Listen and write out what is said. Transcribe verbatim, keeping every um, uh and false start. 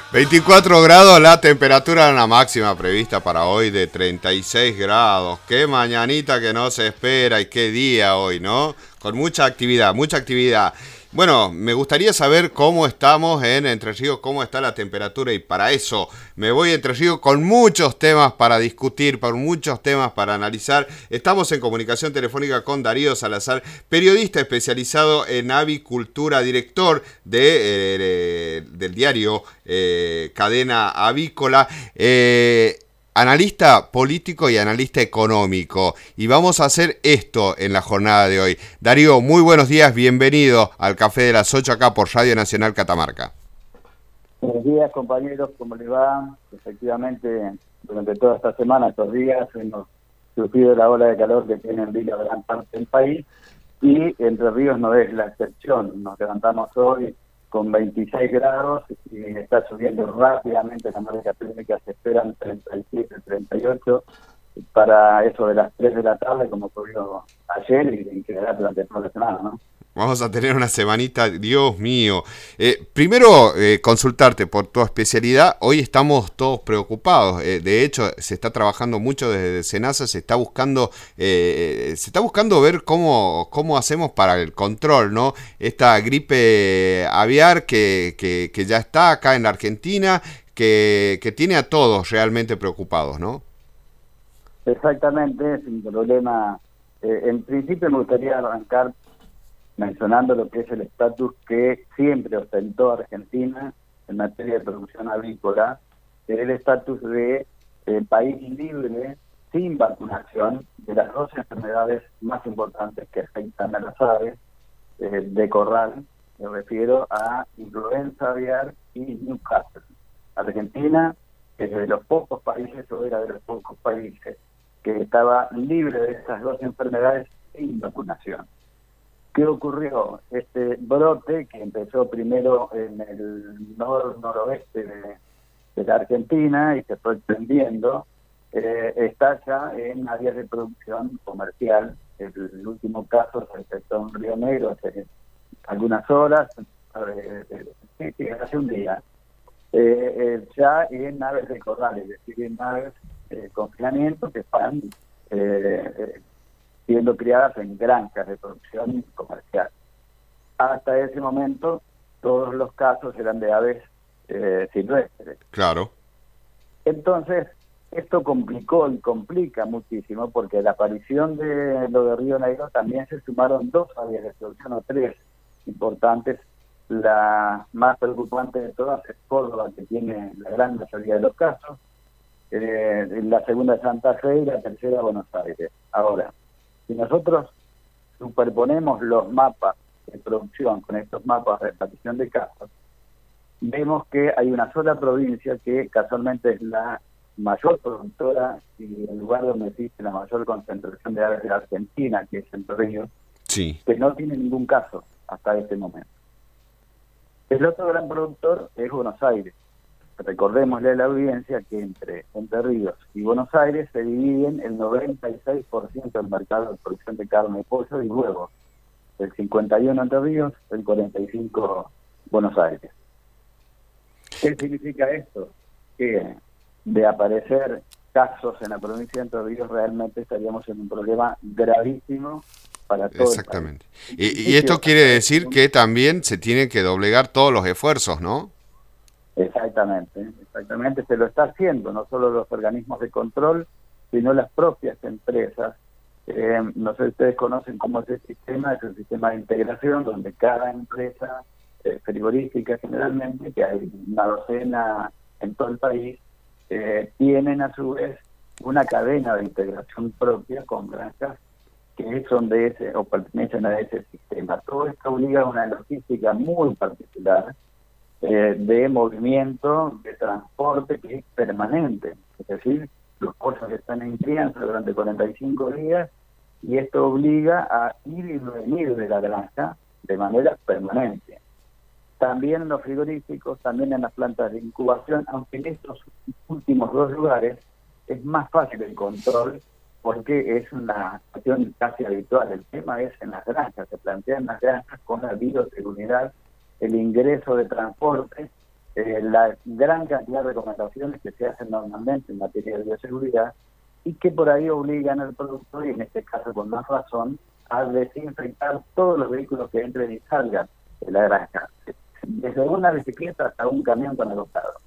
veinticuatro grados la temperatura, una máxima prevista para hoy de treinta y seis grados. Qué mañanita que no se espera y qué día hoy, ¿no? Con mucha actividad, mucha actividad. Bueno, me gustaría saber cómo estamos en Entre Ríos, cómo está la temperatura, y para eso me voy a Entre Ríos con muchos temas para discutir, con muchos temas para analizar. Estamos en comunicación telefónica con Darío Salazar, periodista especializado en avicultura, director de, eh, del diario eh, Cadena Avícola, eh, analista político y analista económico. Y vamos a hacer esto en la jornada de hoy. Darío, muy buenos días, bienvenido al Café de las ocho acá por Radio Nacional Catamarca. Buenos días, compañeros, ¿cómo les va? Efectivamente, durante toda esta semana, estos días, hemos sufrido la ola de calor que tiene en vilo gran parte del país, y Entre Ríos no es la excepción. Nos levantamos hoy con veintiséis grados y está subiendo rápidamente la marca térmica. Se esperan treinta y siete, treinta y ocho para eso de las tres de la tarde, como ocurrió ayer y en general durante toda la semana, ¿no? Vamos a tener una semanita, Dios mío. Eh, primero, eh, consultarte por tu especialidad. Hoy estamos todos preocupados. Eh, de hecho, se está trabajando mucho desde SENASA. Se está buscando, eh, se está buscando ver cómo, cómo hacemos para el control, ¿no? Esta gripe aviar que, que, que ya está acá en la Argentina, que, que tiene a todos realmente preocupados, ¿no? Exactamente, sin problema. Eh, en principio me gustaría arrancar mencionando lo que es el estatus que siempre ostentó Argentina en materia de producción avícola, que es el estatus de eh, país libre, sin vacunación, de las dos enfermedades más importantes que afectan a las aves eh, de corral. Me refiero a influenza aviar y Newcastle. Argentina es de los pocos países, o era de los pocos países, que estaba libre de esas dos enfermedades sin vacunación. ¿Qué ocurrió? Este brote, que empezó primero en el nor-noroeste de, de la Argentina y se fue extendiendo, eh, está ya en áreas de producción comercial. El, el último caso se detectó en Río Negro hace algunas horas, eh, eh, sí, hace un día, eh, eh, ya en aves de corral, es decir, en aves de eh, confinamiento que están eh, eh, siendo criadas en granjas de producción comercial. Hasta ese momento, todos los casos eran de aves eh, silvestres. Claro. Entonces, esto complicó y complica muchísimo, porque a la aparición de lo de Río Negro también se sumaron dos áreas de producción, o tres importantes. La más preocupante de todas es Córdoba, que tiene la gran mayoría de los casos, eh, la segunda es Santa Fe y la tercera Buenos Aires. Ahora, si nosotros superponemos los mapas de producción con estos mapas de repartición de casos, vemos que hay una sola provincia que casualmente es la mayor productora y el lugar donde existe la mayor concentración de aves de la Argentina, que es Entre Ríos, sí, que no tiene ningún caso hasta este momento. El otro gran productor es Buenos Aires. Recordémosle a la audiencia que entre Entre Ríos y Buenos Aires se dividen el noventa y seis por ciento del mercado de producción de carne, pollo y huevos. El cincuenta y uno Entre Ríos, el cuarenta y cinco Buenos Aires. ¿Qué significa esto? Que de aparecer casos en la provincia de Entre Ríos realmente estaríamos en un problema gravísimo para todo. Exactamente. El país. Y, y esto quiere decir que también se tienen que doblegar todos los esfuerzos, ¿no? Exactamente, exactamente, se lo está haciendo, no solo los organismos de control, sino las propias empresas. Eh, no sé si ustedes conocen cómo es el sistema, es un sistema de integración donde cada empresa eh, frigorífica generalmente, que hay una docena en todo el país, eh, tienen a su vez una cadena de integración propia con granjas que son de ese o pertenecen a ese sistema. Todo esto obliga a una logística muy particular, Eh, de movimiento, de transporte que es permanente, es decir, los pollos están en crianza durante cuarenta y cinco días y esto obliga a ir y venir de la granja de manera permanente. También en los frigoríficos, también en las plantas de incubación, aunque en estos últimos dos lugares es más fácil el control porque es una cuestión casi habitual. El tema es en las granjas, se plantean las granjas con la bioseguridad, el ingreso de transporte eh, la gran cantidad de recomendaciones que se hacen normalmente en materia de bioseguridad y que por ahí obligan al productor, y en este caso con más razón, a desinfectar todos los vehículos que entren y salgan de la granja, desde una bicicleta hasta un camión con adoptado.